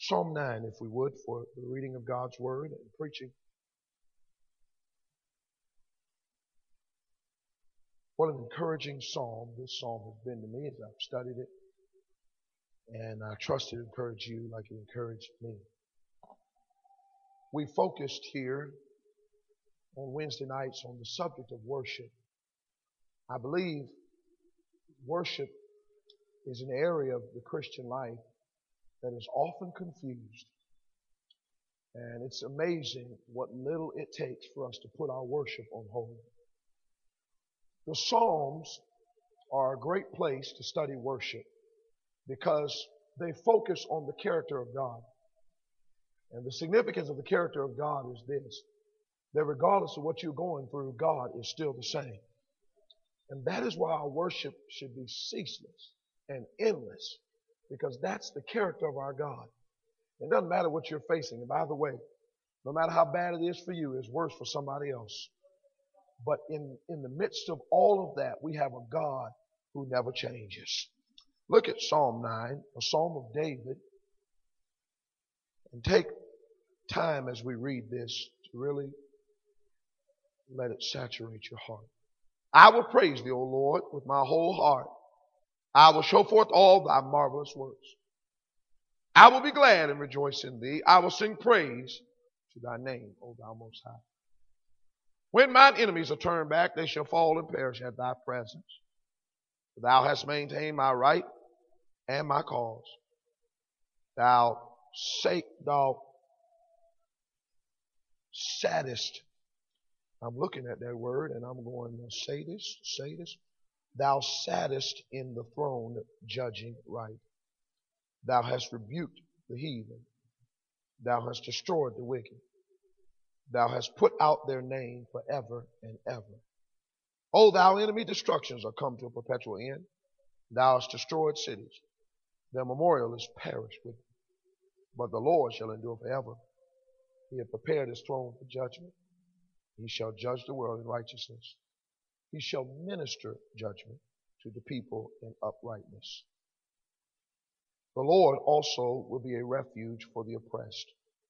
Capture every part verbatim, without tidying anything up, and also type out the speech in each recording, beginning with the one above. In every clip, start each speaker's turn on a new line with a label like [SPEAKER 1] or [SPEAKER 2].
[SPEAKER 1] Psalm nine, if we would, for the reading of God's Word and preaching. What an encouraging psalm this psalm has been to me as I've studied it. And I trust it encouraged you like it encouraged me. We focused here on Wednesday nights on the subject of worship. I believe worship is an area of the Christian life that is often confused. And it's amazing what little it takes for us to put our worship on hold. The Psalms are a great place to study worship because they focus on the character of God. And the significance of the character of God is this, that regardless of what you're going through, God is still the same. And that is why our worship should be ceaseless and endless, because that's the character of our God. It doesn't matter what you're facing. And by the way, no matter how bad it is for you, it's worse for somebody else. But in, in the midst of all of that, we have a God who never changes. Look at Psalm nine, a psalm of David, and take time as we read this to really let it saturate your heart. I will praise thee, O Lord, with my whole heart. I will show forth all thy marvelous works. I will be glad and rejoice in thee. I will sing praise to thy name, O thou most high. When mine enemies are turned back, they shall fall and perish at thy presence. For thou hast maintained my right and my cause. Thou sake, thou saddest. I'm looking at that word and I'm going, sadist, sadist. Thou sattest in the throne judging right. Thou hast rebuked the heathen. Thou hast destroyed the wicked. Thou hast put out their name forever and ever. O thou enemy, destructions are come to a perpetual end. Thou hast destroyed cities. Their memorial is perished with them. But the Lord shall endure forever. He hath prepared his throne for judgment. He shall judge the world in righteousness. He shall minister judgment to the people in uprightness. The Lord also will be a refuge for the oppressed,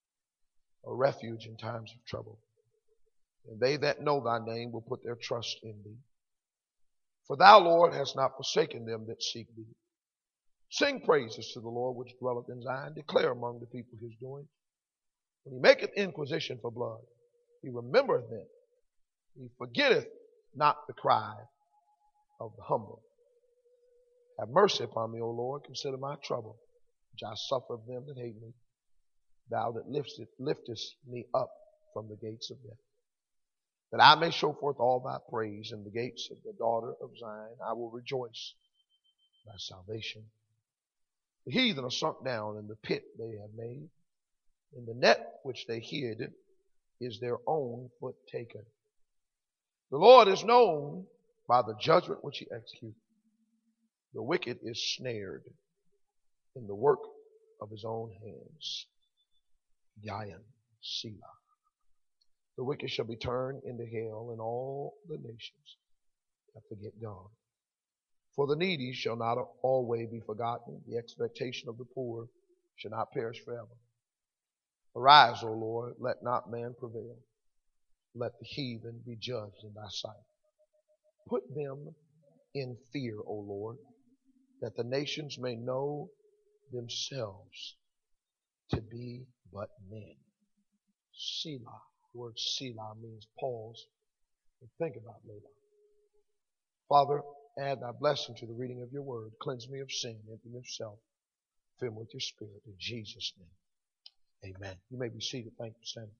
[SPEAKER 1] a refuge in times of trouble. And they that know thy name will put their trust in thee. For thou, Lord, hast not forsaken them that seek thee. Sing praises to the Lord which dwelleth in Zion. Declare among the people his doings. When he maketh inquisition for blood, he remembereth them. He forgetteth not the cry of the humble. Have mercy upon me, O Lord. Consider my trouble, which I suffer of them that hate me. Thou that liftest, liftest me up from the gates of death, that I may show forth all thy praise in the gates of the daughter of Zion. I will rejoice in thy salvation. The heathen are sunk down in the pit they have made. In the net which they hid is their own foot taken. The Lord is known by the judgment which he executes. The wicked is snared in the work of his own hands. Yayin, Selah. The wicked shall be turned into hell, and all the nations that forget God. For the needy shall not always be forgotten. The expectation of the poor shall not perish forever. Arise, O Lord, let not man prevail. Let the heathen be judged in thy sight. Put them in fear, O Lord, that the nations may know themselves to be but men. Selah. The word Selah means pause and think about later. Father, add thy blessing to the reading of your word. Cleanse me of sin, empty me of self. Fill me with your spirit. In Jesus' name, amen. You may be seated. Thank you, Sam.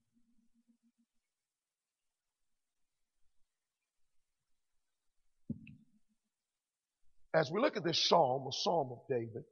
[SPEAKER 1] As we look at this psalm, a psalm of David,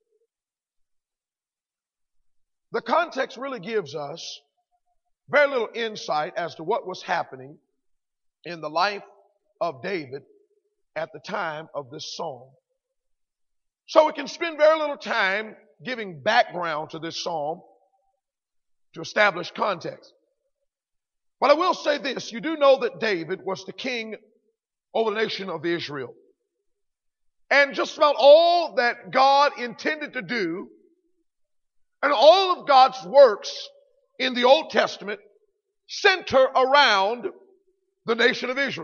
[SPEAKER 1] the context really gives us very little insight as to what was happening in the life of David at the time of this psalm. So we can spend very little time giving background to this psalm to establish context. But I will say this, you do know that David was the king over the nation of Israel. And just about all that God intended to do And all of God's works in the Old Testament center around the nation of Israel.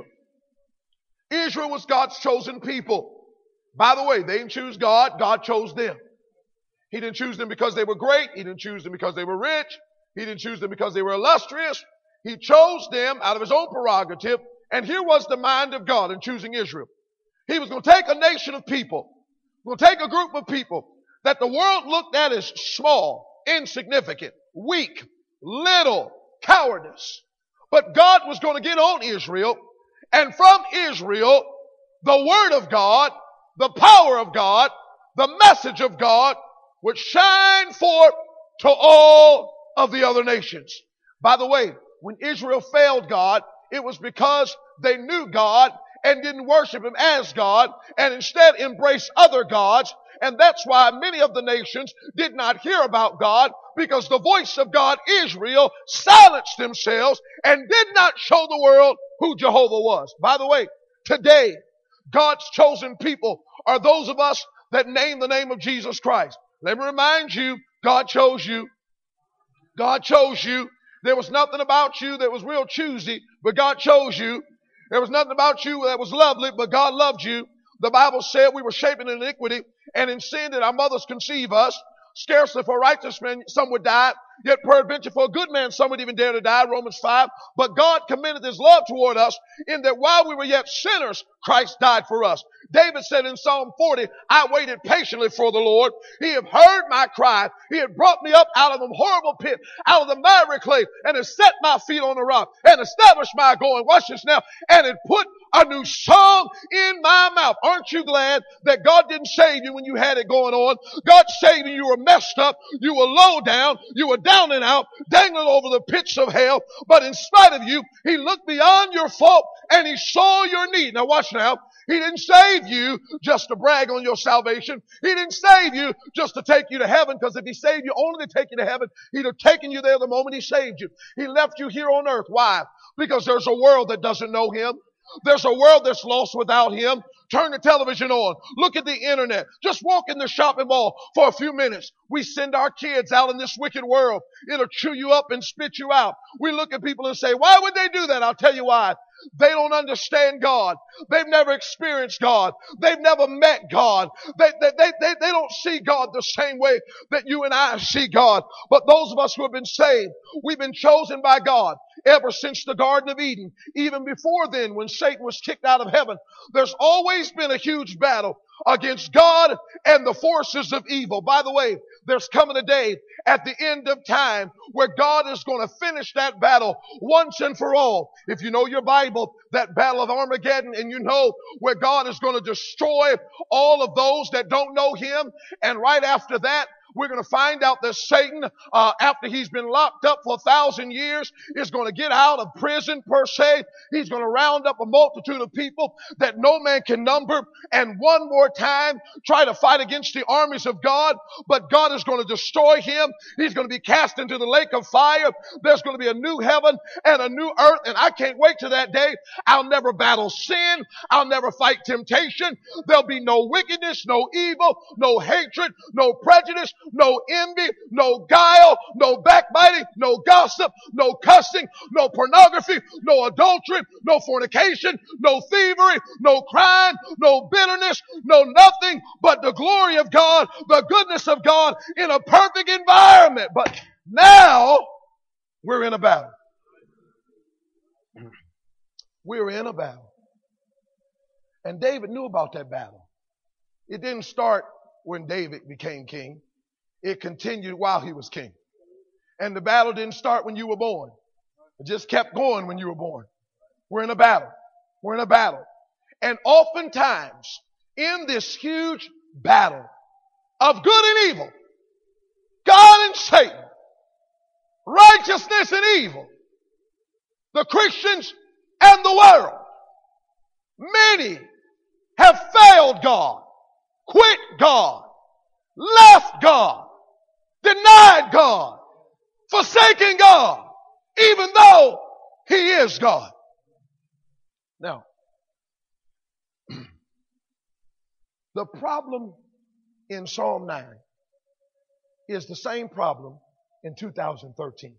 [SPEAKER 1] Israel was God's chosen people. By the way, they didn't choose God, God chose them. He didn't choose them because they were great. He didn't choose them because they were rich. He didn't choose them because they were illustrious. He chose them out of his own prerogative. And here was the mind of God in choosing Israel. He was going to take a nation of people, going to take a group of people that the world looked at as small, insignificant, weak, little, cowardice. But God was going to get on Israel, and from Israel, the word of God, the power of God, the message of God would shine forth to all of the other nations. By the way, when Israel failed God, it was because they knew God and didn't worship Him as God, and instead embraced other gods. And that's why many of the nations did not hear about God, because the voice of God, Israel, silenced themselves and did not show the world who Jehovah was. By the way, today, God's chosen people are those of us that name the name of Jesus Christ. Let me remind you, God chose you. God chose you. There was nothing about you that was real choosy, but God chose you. There was nothing about you that was lovely, but God loved you. The Bible said we were shapen in iniquity, and in sin did our mothers conceive us. Scarcely for a righteous man some would die, yet peradventure for a good man some would even dare to die, Romans five. But God commended His love toward us in that while we were yet sinners, Christ died for us. David said in Psalm forty, I waited patiently for the Lord. He had heard my cry. He had brought me up out of the horrible pit, out of the miry clay, and has set my feet on the rock, and established my going. Watch this now. And had put a new song in my mouth. Aren't you glad that God didn't save you when you had it going on? God saved you. You were messed up. You were low down. You were down and out, dangling over the pits of hell. But in spite of you, He looked beyond your fault and He saw your need. Now watch now. He didn't save you just to brag on your salvation. He didn't save you just to take you to heaven, because if He saved you only to take you to heaven, He'd have taken you there the moment He saved you. He left you here on earth. Why? Because there's a world that doesn't know Him. There's a world that's lost without Him. Turn the television on. Look at the internet. Just walk in the shopping mall for a few minutes. We send our kids out in this wicked world. It'll chew you up and spit you out. We look at people and say, why would they do that? I'll tell you why. They don't understand God. They've never experienced God. They've never met God. They, they, they, they, they don't see God the same way that you and I see God. But those of us who have been saved, we've been chosen by God ever since the Garden of Eden. Even before then, when Satan was kicked out of heaven, there's always been a huge battle against God and the forces of evil. By the way, there's coming a day at the end of time where God is going to finish that battle once and for all. If you know your Bible, that battle of Armageddon, and you know where God is going to destroy all of those that don't know Him. And right after that, we're going to find out that Satan, uh, after he's been locked up for a thousand years, is going to get out of prison per se. He's going to round up a multitude of people that no man can number, and one more time try to fight against the armies of God. But God is going to destroy him. He's going to be cast into the lake of fire. There's going to be a new heaven and a new earth, and I can't wait to that day. I'll never battle sin. I'll never fight temptation. There'll be no wickedness, no evil, no hatred, no prejudice, no envy, no guile, no backbiting, no gossip, no cussing, no pornography, no adultery, no fornication, no thievery, no crime, no bitterness, no nothing but the glory of God, the goodness of God in a perfect environment. But now we're in a battle. We're in a battle. And David knew about that battle. It didn't start when David became king. It continued while he was king. And the battle didn't start when you were born. It just kept going when you were born. We're in a battle. We're in a battle. And oftentimes, in this huge battle of good and evil, God and Satan, righteousness and evil, the Christians and the world, many have failed God, quit God, left God, denied God, forsaken God, even though He is God. Now, the problem in Psalm nine is the same problem in two thousand thirteen.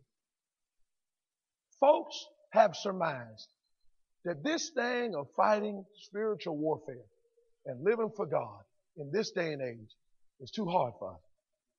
[SPEAKER 1] Folks have surmised that this thing of fighting spiritual warfare and living for God in this day and age is too hard for us.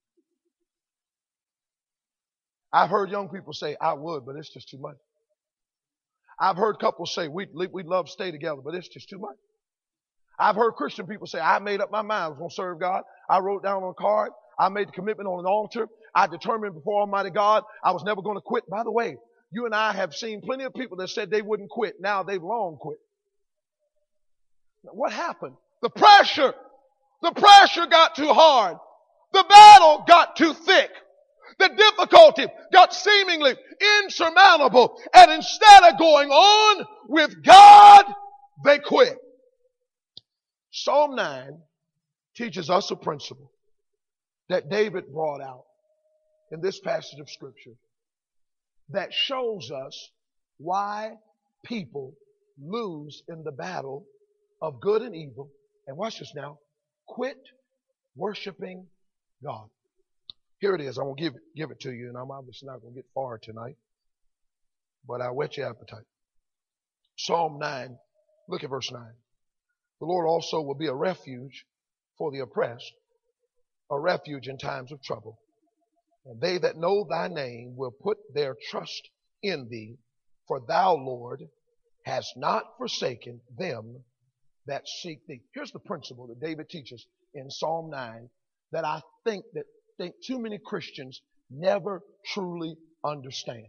[SPEAKER 1] I've heard young people say, I would, but it's just too much. I've heard couples say, we'd, we'd love to stay together, but it's just too much. I've heard Christian people say, I made up my mind I was going to serve God. I wrote down on a card. I made the commitment on an altar. I determined before Almighty God I was never going to quit. By the way, you and I have seen plenty of people that said they wouldn't quit. Now they've long quit. Now, what happened? The pressure. The pressure got too hard. The battle got too thick. The difficulty got seemingly insurmountable. And instead of going on with God, they quit. Psalm nine teaches us a principle that David brought out in this passage of Scripture that shows us why people lose in the battle of good and evil. And watch this now. Quit worshiping God. Here it is. I'm going to give it, give it to you, and I'm obviously not going to get far tonight, but I'll whet your appetite. Psalm nine, look at verse nine. The Lord also will be a refuge for the oppressed, a refuge in times of trouble. And they that know thy name will put their trust in thee, for thou, Lord, hast not forsaken them that seek thee. Here's the principle that David teaches in Psalm nine that I think that think too many Christians never truly understand.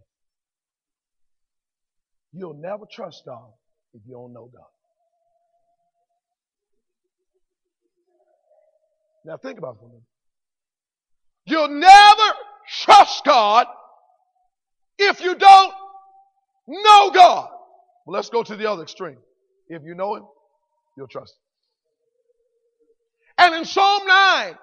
[SPEAKER 1] You'll never trust God if you don't know God. Now think about it for a minute. You'll never trust God if you don't know God. Well, let's go to the other extreme. If you know Him, you'll trust Him. And in Psalm nine,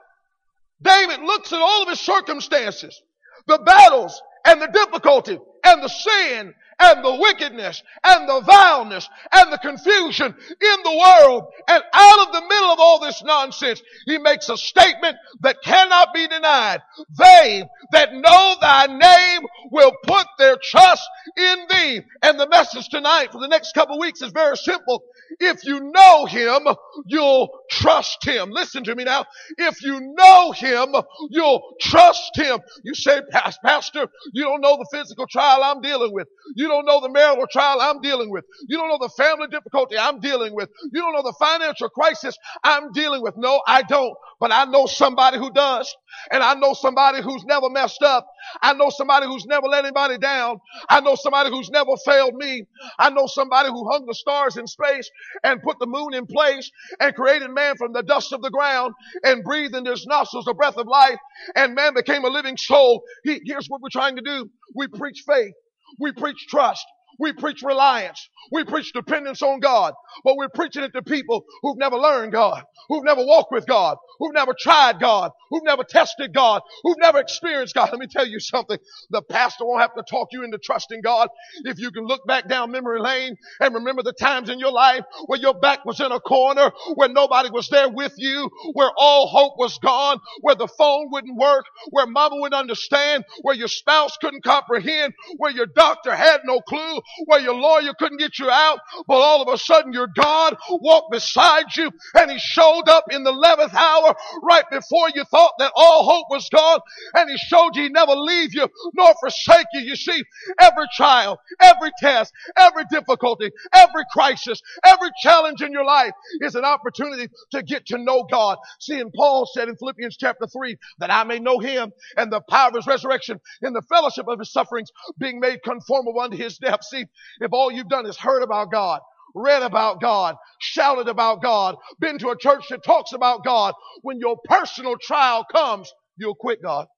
[SPEAKER 1] David looks at all of his circumstances, the battles and the difficulty and the sin and the wickedness and the vileness and the confusion in the world. And out of the middle of all this nonsense, he makes a statement that cannot be denied. They that know thy name will put their trust in thee. And the message tonight for the next couple of weeks is very simple. If you know Him, you'll trust Him. Listen to me now. If you know Him, you'll trust Him. You say, Pastor, you don't know the physical trial I'm dealing with. You don't know the marital trial I'm dealing with. You don't know the family difficulty I'm dealing with. You don't know the financial crisis I'm dealing with. No, I don't. But I know somebody who does. And I know somebody who's never messed up. I know somebody who's never let anybody down. I know somebody who's never failed me. I know somebody who hung the stars in space and put the moon in place and created man from the dust of the ground and breathed into his nostrils the breath of life, and man became a living soul. He, here's what we're trying to do. We preach faith. We preach trust. We preach reliance. We preach dependence on God. But we're preaching it to people who've never learned God, who've never walked with God, who've never tried God, who've never tested God, who've never experienced God. Let me tell you something. The pastor won't have to talk you into trusting God if you can look back down memory lane and remember the times in your life where your back was in a corner, where nobody was there with you, where all hope was gone, where the phone wouldn't work, where mama wouldn't understand, where your spouse couldn't comprehend, where your doctor had no clue, where your lawyer couldn't get you out, but all of a sudden your God walked beside you and He showed up in the eleventh hour right before you thought that all hope was gone, and He showed you He'd never leave you nor forsake you. You see, every trial, every test, every difficulty, every crisis, every challenge in your life is an opportunity to get to know God. See, and Paul said in Philippians chapter three, that I may know Him and the power of His resurrection in the fellowship of His sufferings, being made conformable unto His death. See, if all you've done is heard about God, read about God, shouted about God, been to a church that talks about God, when your personal trial comes, you'll quit God.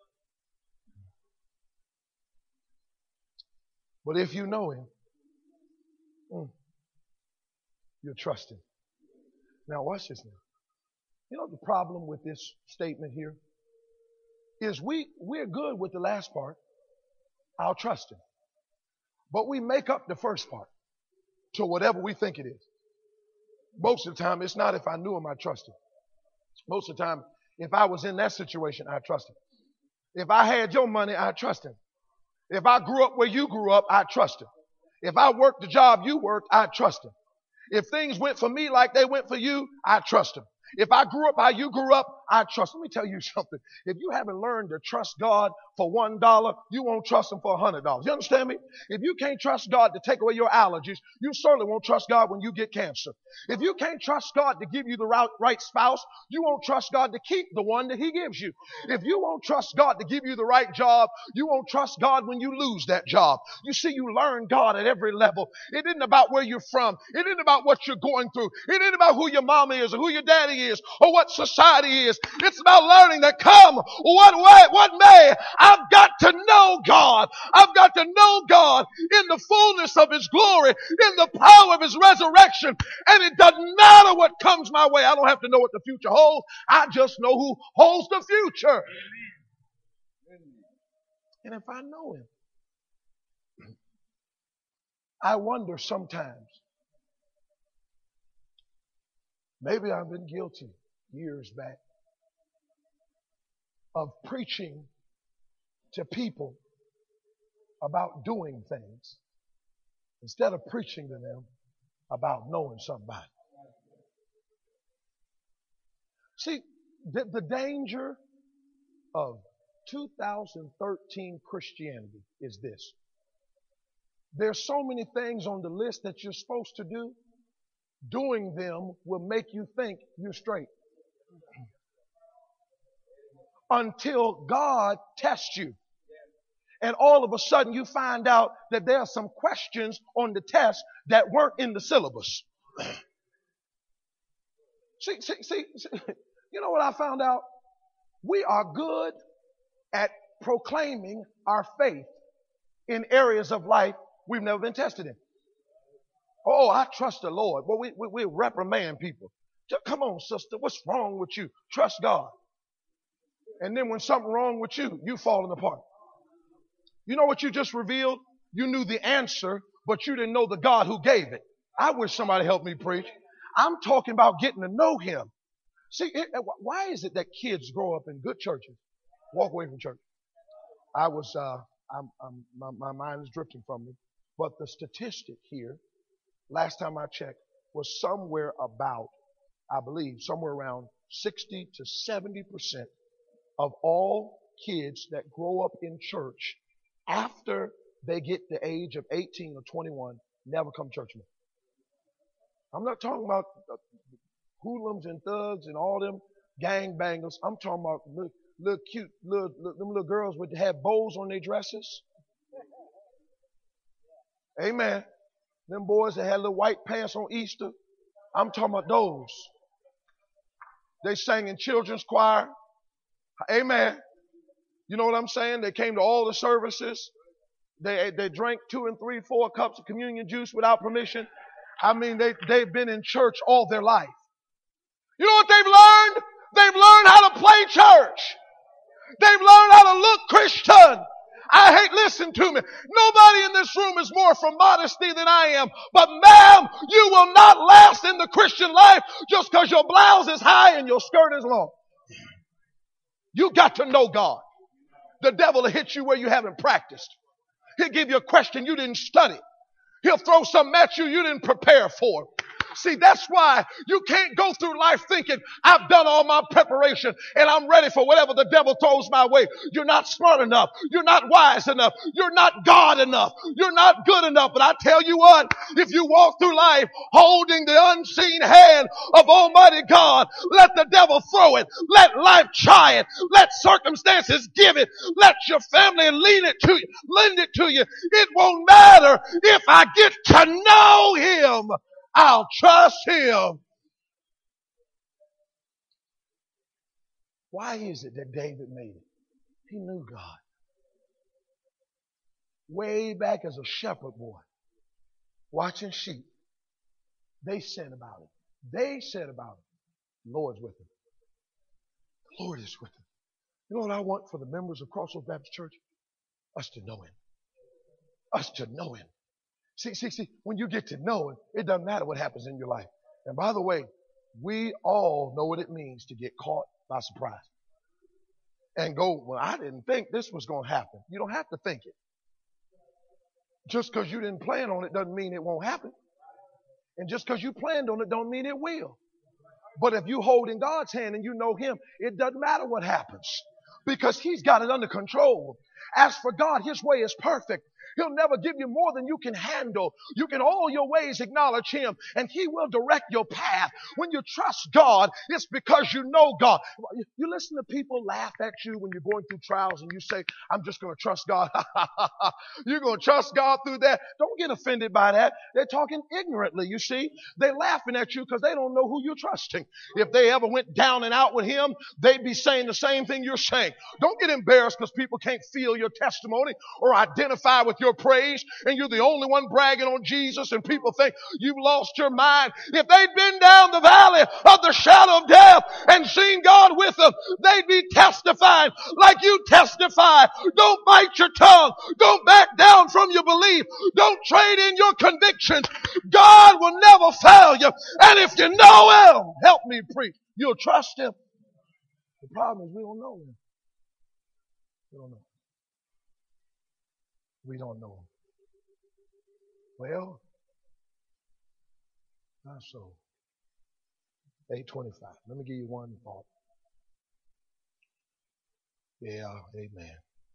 [SPEAKER 1] But if you know Him, mm, you'll trust Him. Now watch this now. You know the problem with this statement here is we, we're good with the last part. I'll trust Him. But we make up the first part to whatever we think it is. Most of the time, it's not if I knew Him, I trust Him. Most of the time, if I was in that situation, I trust Him. If I had your money, I'd trust him. If I grew up where you grew up, I'd trust him. If I worked the job you worked, I'd trust him. If things went for me like they went for you, I'd trust him. If I grew up how you grew up, I trust. Let me tell you something. If you haven't learned to trust God for one dollar, you won't trust him for a hundred dollars. You understand me? If you can't trust God to take away your allergies, you certainly won't trust God when you get cancer. If you can't trust God to give you the right, right spouse, you won't trust God to keep the one that he gives you. If you won't trust God to give you the right job, you won't trust God when you lose that job. You see, you learn God at every level. It isn't about where you're from. It isn't about what you're going through. It isn't about who your mama is or who your daddy is or what society is. It's about learning that come what way, what may. I've got to know God. I've got to know God in the fullness of his glory, in the power of his resurrection. And it doesn't matter what comes my way. I don't have to know what the future holds. I just know who holds the future. And if I know him, I wonder sometimes, maybe I've been guilty years back of preaching to people about doing things instead of preaching to them about knowing somebody. See, the, the danger of two thousand thirteen Christianity is this. There's so many things on the list that you're supposed to do. Doing them will make you think you're straight. Until God tests you. And all of a sudden you find out that there are some questions on the test that weren't in the syllabus. see, see, see, see, you know what I found out? We are good at proclaiming our faith in areas of life we've never been tested in. Oh, I trust the Lord. Well, we, we, we reprimand people. Just, come on, sister. What's wrong with you? Trust God. And then when something wrong with you, you falling apart. You know what you just revealed? You knew the answer, but you didn't know the God who gave it. I wish somebody helped me preach. I'm talking about getting to know him. See, it, why is it that kids grow up in good churches, walk away from church? I was, uh, I'm, I'm, my, my mind is drifting from me. But the statistic here, last time I checked, was somewhere about, I believe, somewhere around sixty to seventy percent of all kids that grow up in church after they get the age of eighteen or twenty-one never come churchmen. I'm not talking about hoodlums and thugs and all them gangbangers. I'm talking about little, little cute, little, little, them little girls with have bows on their dresses. Amen. Them boys that had little white pants on Easter. I'm talking about those. They sang in children's choir. Amen. You know what I'm saying? They came to all the services. They, they drank two and three, four cups of communion juice without permission. I mean, they, they've been in church all their life. You know what they've learned? They've learned how to play church. They've learned how to look Christian. I hate, listen to me. Nobody in this room is more from modesty than I am. But ma'am, you will not last in the Christian life just because your blouse is high and your skirt is long. You got to know God. The devil will hit you where you haven't practiced. He'll give you a question you didn't study. He'll throw something at you you didn't prepare for. See, that's why you can't go through life thinking, I've done all my preparation and I'm ready for whatever the devil throws my way. You're not smart enough. You're not wise enough. You're not God enough. You're not good enough. But I tell you what, if you walk through life holding the unseen hand of Almighty God, let the devil throw it. Let life try it. Let circumstances give it. Let your family lean it to you, lend it to you. It won't matter if I get to know him. I'll trust him. Why is it that David made it? He knew God. Way back as a shepherd boy, watching sheep, they said about it. They said about it, the Lord's with him. The Lord is with him. You know what I want for the members of Crossroads Baptist Church? Us to know him. Us to know him. See, see, see, when you get to know him, it doesn't matter what happens in your life. And by the way, we all know what it means to get caught by surprise. and go, well, I didn't think this was going to happen. You don't have to think it. Just because you didn't plan on it doesn't mean it won't happen. And just because you planned on it don't mean it will. But if you hold in God's hand and you know him, it doesn't matter what happens because he's got it under control. As for God, his way is perfect. He'll never give you more than you can handle. You can all your ways acknowledge him and he will direct your path. When you trust God, it's because you know God. You listen to people laugh at you when you're going through trials and you say, I'm just going to trust God. You're going to trust God through that. Don't get offended by that. They're talking ignorantly, you see. They're laughing at you because they don't know who you're trusting. If they ever went down and out with him, they'd be saying the same thing you're saying. Don't get embarrassed because people can't feel your testimony or identify with your praise and you're the only one bragging on Jesus and people think you've lost your mind. If they'd been down the valley of the shadow of death and seen God with them, they'd be testifying like you testify. Don't bite your tongue. Don't back down from your belief. Don't trade in your convictions. God will never fail you. And if you know him, help me preach, you'll trust him. The problem is we don't know him. We don't know. We don't know him. Well, not so. eight twenty-five. Let me give you one thought. Yeah, amen.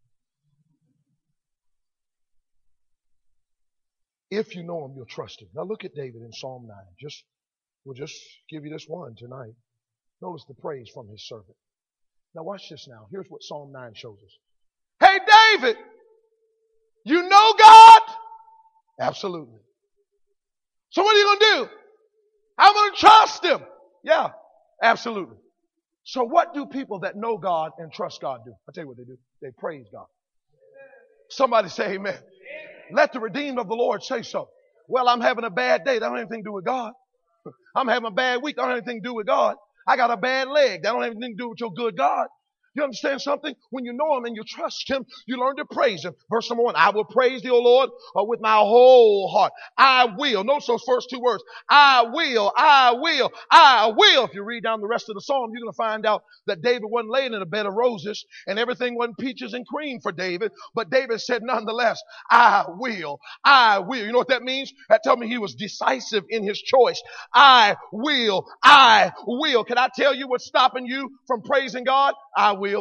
[SPEAKER 1] If you know him, you'll trust him. Now look at David in Psalm nine. Just, we'll just give you this one tonight. Notice the praise from his servant. Now watch this now. Here's what Psalm nine shows us. Hey, David! You know God? Absolutely. So what are you going to do? I'm going to trust him. Yeah, absolutely. So what do people that know God and trust God do? I'll tell you what they do. They praise God. Somebody say amen. Let the redeemed of the Lord say so. Well, I'm having a bad day. That don't have anything to do with God. I'm having a bad week. That don't have anything to do with God. I got a bad leg. That don't have anything to do with your good God. You understand something? When you know him and you trust him, you learn to praise him. Verse number one, I will praise thee, O Lord, uh, with my whole heart. I will. Notice those first two words. I will, I will, I will. If you read down the rest of the psalm, you're going to find out that David wasn't laying in a bed of roses and everything wasn't peaches and cream for David. But David said, nonetheless, I will, I will. You know what that means? That tells me he was decisive in his choice. I will, I will. Can I tell you what's stopping you from praising God? I will.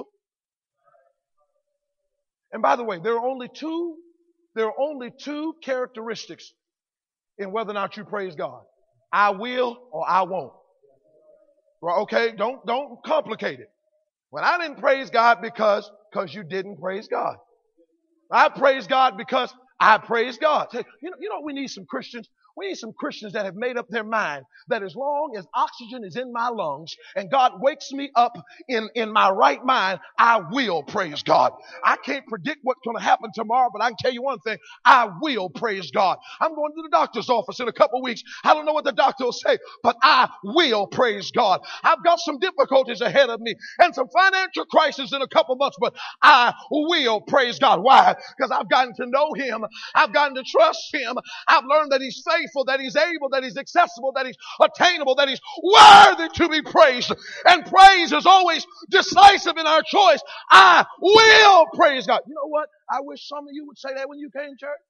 [SPEAKER 1] And by the way, there are only two, there are only two characteristics in whether or not you praise God. I will or I won't. Well, okay, don't, don't complicate it. Well, I didn't praise God because, because you didn't praise God. I praise God because I praise God. You know, you know, we need some Christians. We need some Christians that have made up their mind that as long as oxygen is in my lungs and God wakes me up in, in my right mind, I will praise God. I can't predict what's going to happen tomorrow, but I can tell you one thing. I will praise God. I'm going to the doctor's office in a couple of weeks. I don't know what the doctor will say, but I will praise God. I've got some difficulties ahead of me and some financial crisis in a couple of months, but I will praise God. Why? Because I've gotten to know him. I've gotten to trust him. I've learned that he's faithful, that he's able, that he's accessible, that he's attainable, that he's worthy to be praised. And praise is always decisive in our choice. I will praise God. You know what? I wish some of you would say that when you came to church.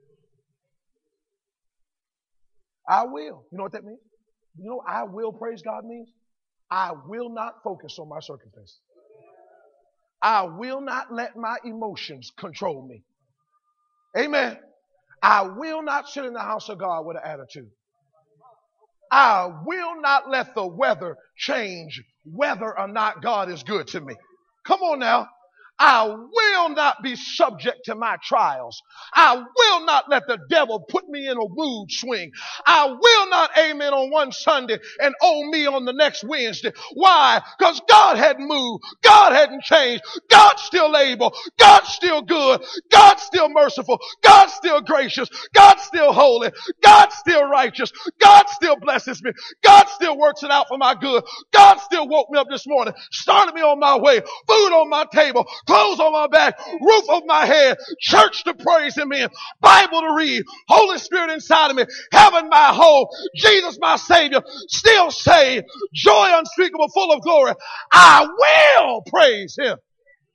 [SPEAKER 1] I will. You know what that means? You know what I will praise God means? I will not focus on my circumstances. I will not let my emotions control me. Amen. I will not sit in the house of God with an attitude. I will not let the weather change whether or not God is good to me. Come on now. I will not be subject to my trials. I will not let the devil put me in a mood swing. I will not amen on one Sunday and owe me on the next Wednesday. Why? Because God hadn't moved. God hadn't changed. God's still able. God's still good. God's still merciful. God's still gracious. God's still holy. God's still righteous. God still blesses me. God still works it out for my good. God still woke me up this morning, started me on my way, food on my table, clothes on my back, roof over my head, church to praise him in, Bible to read, Holy Spirit inside of me, heaven my home, Jesus my Savior, still saved, joy unspeakable, full of glory. I will praise him.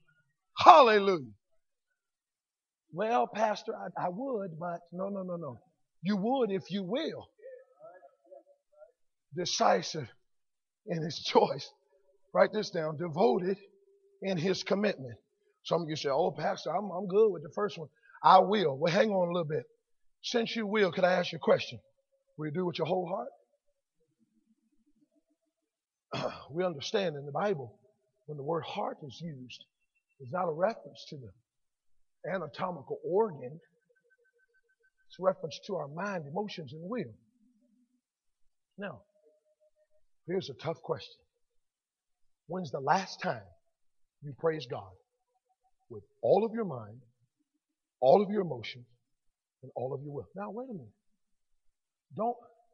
[SPEAKER 1] Hallelujah. Well, Pastor, I, I would, but no, no, no, no. You would if you will. Decisive in his choice. Write this down. Devoted in his commitment. Some of you say, oh, Pastor, I'm, I'm good with the first one. I will. Well, hang on a little bit. Since you will, could I ask you a question? Will you do it with your whole heart? We understand in the Bible, when the word heart is used, it's not a reference to the anatomical organ. It's a reference to our mind, emotions, and will. Now, here's a tough question. When's the last time you praised God with all of your mind, all of your emotions, and all of your will? Now, wait a minute. Don't,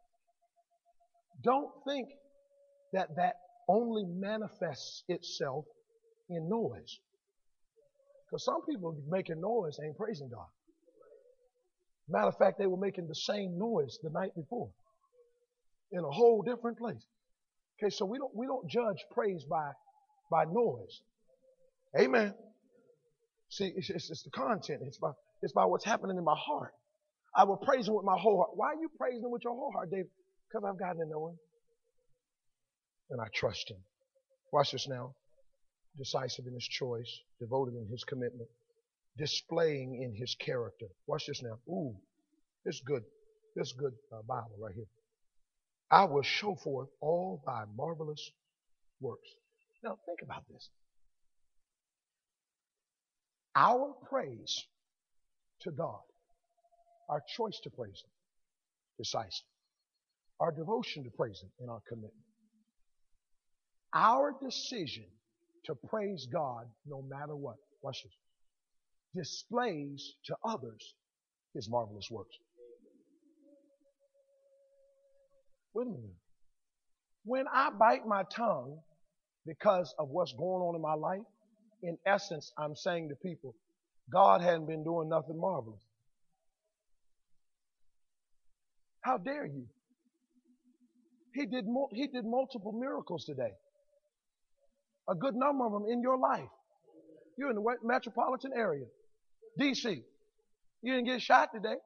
[SPEAKER 1] don't think that that only manifests itself in noise. Because some people making noise ain't praising God. Matter of fact, they were making the same noise the night before in a whole different place. Okay, so we don't we don't judge praise by by noise. Amen. See, it's, it's, it's the content. It's by it's by what's happening in my heart. I will praise Him with my whole heart. Why are you praising Him with your whole heart, David? Because I've gotten to know Him and I trust Him. Watch this now. Decisive in His choice, devoted in His commitment, displaying in His character. Watch this now. Ooh, this is good. This is good uh, Bible right here. I will show forth all thy marvelous works. Now, think about this. Our praise to God, our choice to praise Him, decisive. Our devotion to praise Him and our commitment. Our decision to praise God no matter what, watch this, displays to others His marvelous works. Wait a minute. When I bite my tongue because of what's going on in my life, in essence, I'm saying to people, God hadn't been doing nothing marvelous. How dare you? He did, mo- he did multiple miracles today. A good number of them in your life. You're in the metropolitan area. D C. You didn't get shot today.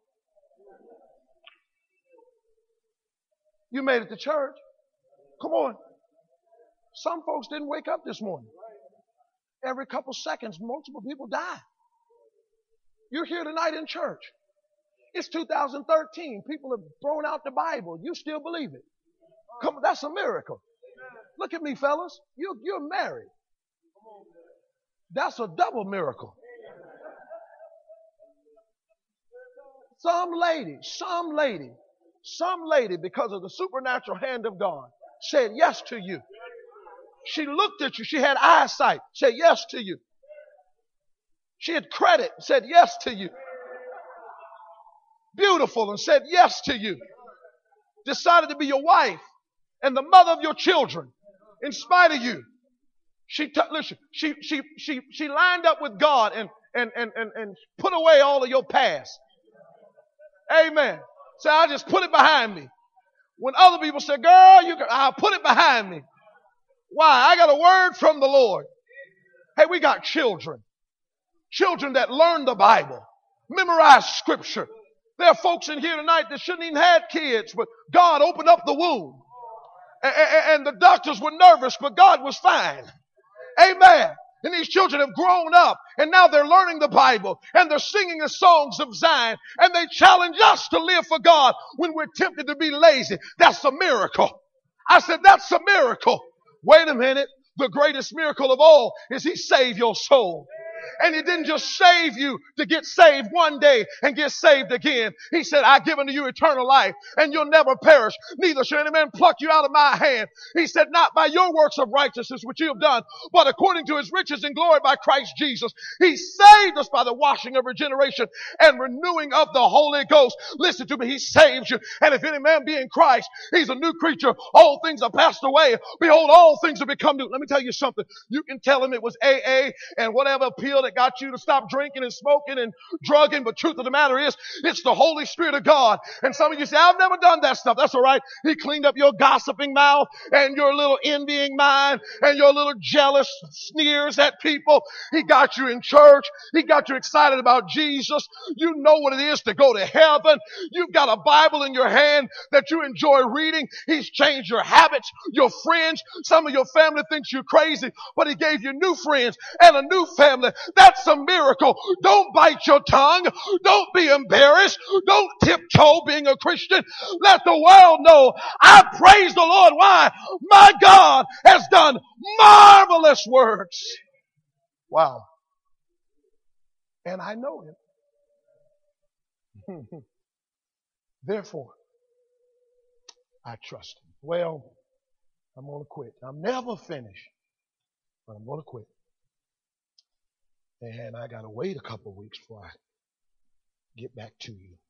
[SPEAKER 1] You made it to church. Come on. Some folks didn't wake up this morning. Every couple seconds, multiple people die. You're here tonight in church. It's two thousand thirteen. People have thrown out the Bible. You still believe it. Come on, that's a miracle. Look at me, fellas. You, you're married. That's a double miracle. Some lady, some lady, some lady, because of the supernatural hand of God, said yes to you. She looked at you. She had eyesight. Said yes to you. She had credit. Said yes to you. Beautiful and said yes to you. Decided to be your wife and the mother of your children in spite of you. She t- listen. She she she she lined up with God and and and and and put away all of your past. Amen. So I just put it behind me. When other people say, "Girl, you," can, I'll put it behind me. Why? I got a word from the Lord. Hey, we got children. Children that learn the Bible, memorize Scripture. There are folks in here tonight that shouldn't even have kids, but God opened up the womb. And, and, and the doctors were nervous, but God was fine. Amen. And these children have grown up, and now they're learning the Bible, and they're singing the songs of Zion, and they challenge us to live for God when we're tempted to be lazy. That's a miracle. I said, that's a miracle. Wait a minute. The greatest miracle of all is He saved your soul. And He didn't just save you to get saved one day and get saved again. He said, I've given to you eternal life and you'll never perish. Neither shall any man pluck you out of my hand. He said, not by your works of righteousness which you have done, but according to His riches and glory by Christ Jesus. He saved us by the washing of regeneration and renewing of the Holy Ghost. Listen to me. He saves you. And if any man be in Christ, he's a new creature. All things are passed away. Behold, all things have become new. Let me tell you something. You can tell him it was A A and whatever P pill that got you to stop drinking and smoking and drugging. But truth of the matter is, it's the Holy Spirit of God. And some of you say, I've never done that stuff. That's all right. He cleaned up your gossiping mouth and your little envying mind and your little jealous sneers at people. He got you in church. He got you excited about Jesus. You know what it is to go to heaven. You've got a Bible in your hand that you enjoy reading. He's changed your habits, your friends. Some of your family thinks you're crazy, but He gave you new friends and a new family. That's a miracle. Don't bite your tongue. Don't be embarrassed. Don't tiptoe being a Christian. Let the world know I praise the Lord. Why? My God has done marvelous works. Wow. And I know Him. Therefore, I trust Him. Well, I'm going to quit. I'm never finished, but I'm going to quit. And I got to wait a couple of weeks before I get back to you.